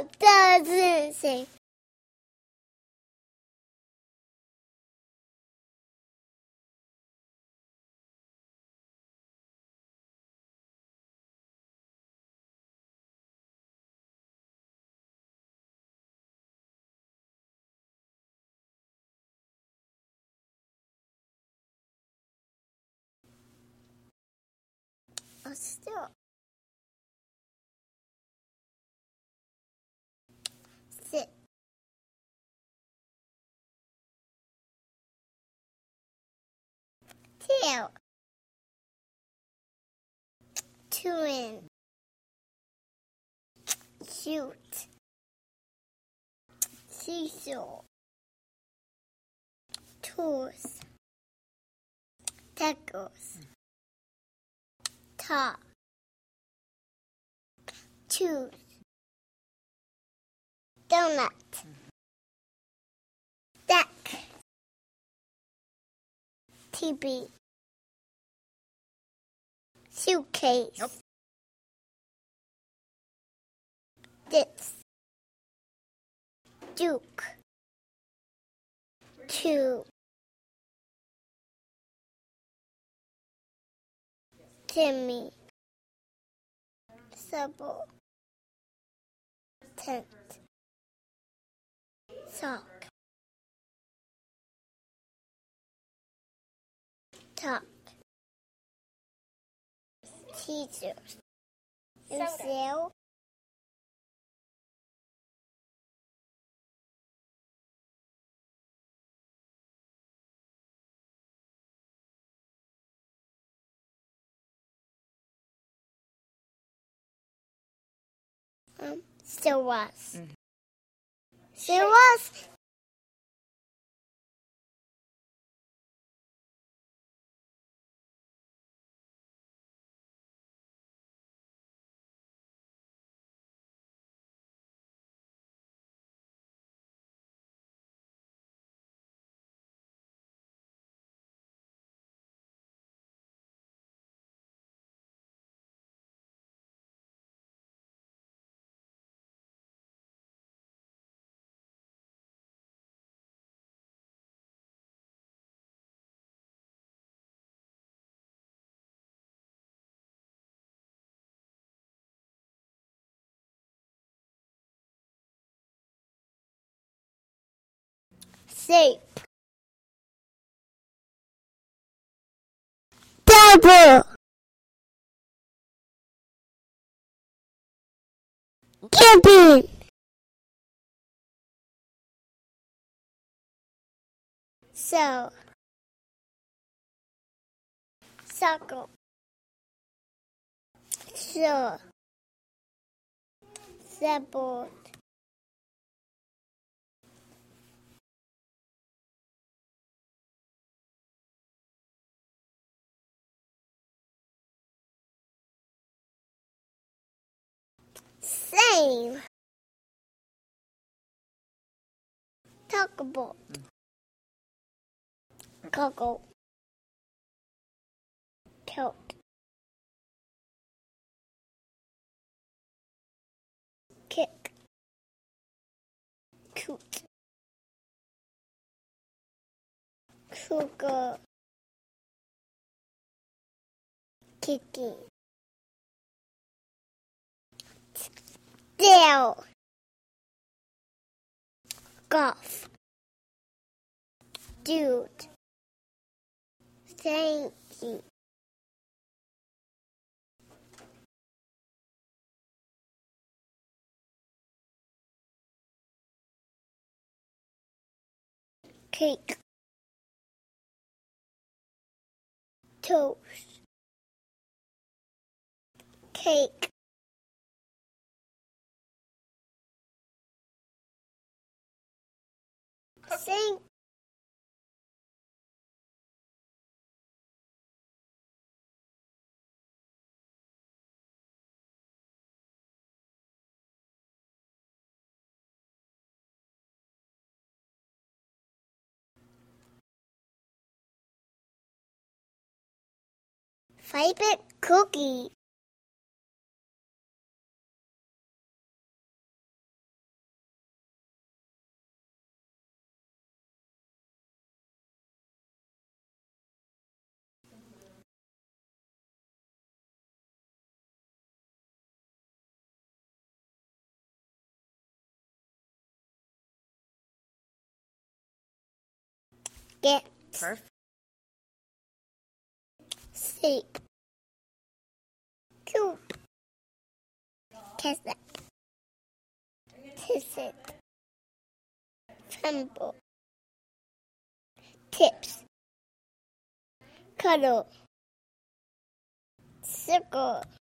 doesn't sing. Oh, still. Sit. Tail. Twin. Shoot. Seesaw. Tools. Tacos. Top. Choose. Donut. Deck. TV. Suitcase. Nope. This. Duke. Two. Timmy. Subble. Tent. Sock. Top. Teachers. Lucille. Still was. Still was. Shape. Double. Camping. So. Circle. Sure. Support. Same. Talk about. Coco. Coat. Kick. Coot. Sugar. Kicking. Still. Golf. Dude. Thank you. Cake. Toast. Cake. Sing. Favorite cookie. Get. Perfect. Sleep. Cool. Cassette. Tisset. Tremble. Tips. Cuddle. Circle.